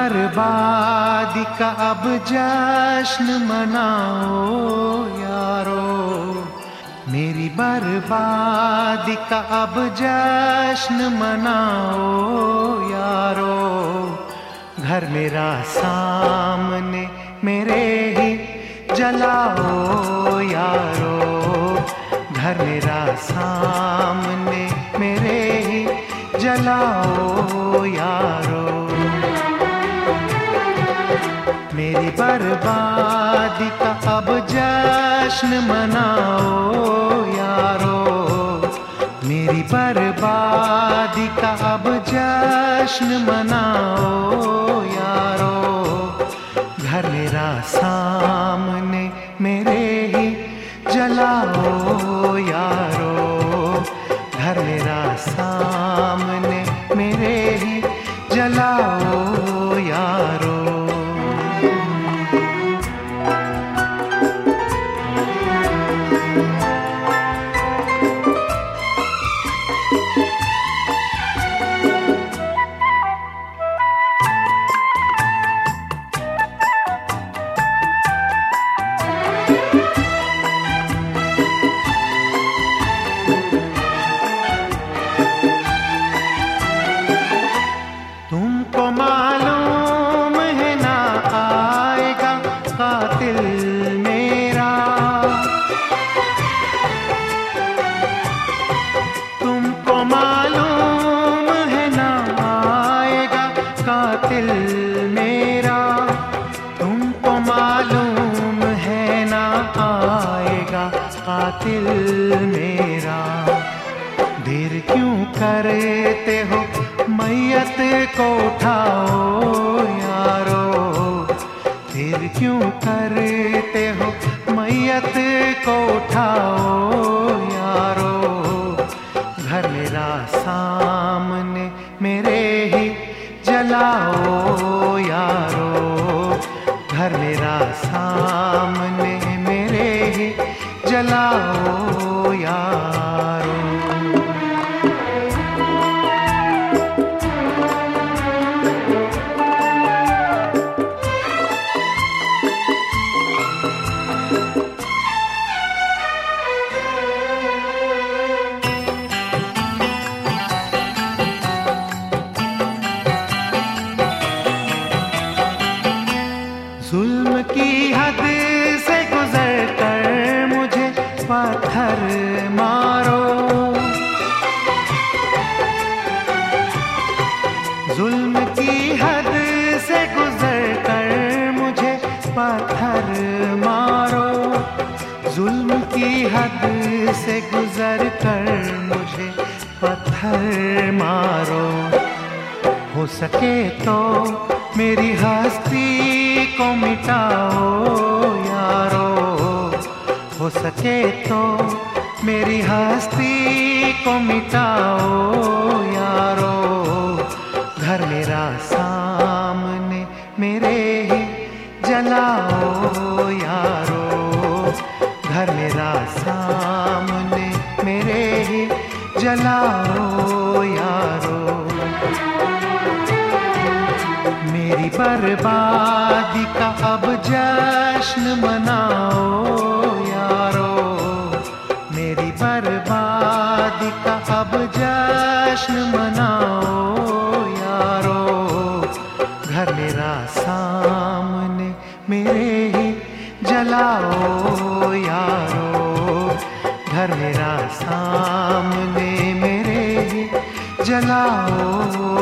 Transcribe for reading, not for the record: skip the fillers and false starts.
बर्बादी का अब जश्न मनाओ यारो, मेरी बर्बादी का अब जश्न मनाओ यारो। घर मेरा सामने मेरे ही जलाओ यारो, घर मेरा सामने मेरे ही जलाओ यारो। मेरी बर्बादी का अब जश्न मनाओ यारो, मेरी बर्बादी का अब जश्न मनाओ यारो। घर मेरा सामने मेरे ही जलाओ यारो, घर मेरा सामने मेरे ही जलाओ यारो। तुमको मालूम है ना आएगा कातिल मेरा, तुमको मालूम है ना आएगा कातिल मेरा, तुमको मालूम है ना आएगा कातिल मेरा। देर क्यों करते हो मैयत को उठाओ यारो, फिर क्यों करते हो मैयत को उठाओ यारो। घर मेरा सामने मेरे ही जलाओ यारो, घर मेरा सामने मेरे ही जलाओ यारो। जुल्म की हद से गुजर कर मुझे पत्थर मारो, जुल्म की हद से गुजर कर मुझे पत्थर मारो, जुल्म की हद से गुजर कर मुझे पत्थर मारो। हो सके तो मेरी हस्ती को मिटाओ यारो, हो सके तो मेरी हस्ती को मिटाओ यारो। घर मेरा सामने मेरे ही जलाओ यारो, घर मेरा सामने मेरे ही जलाओ यारो। मेरी बर्बादी का अब जश्न मनाओ यारो, मेरी बर्बादी का अब जश्न मनाओ यारो। घर मेरा सामने मेरे ही जलाओ यारो, घर मेरा सामने मेरे ही जलाओ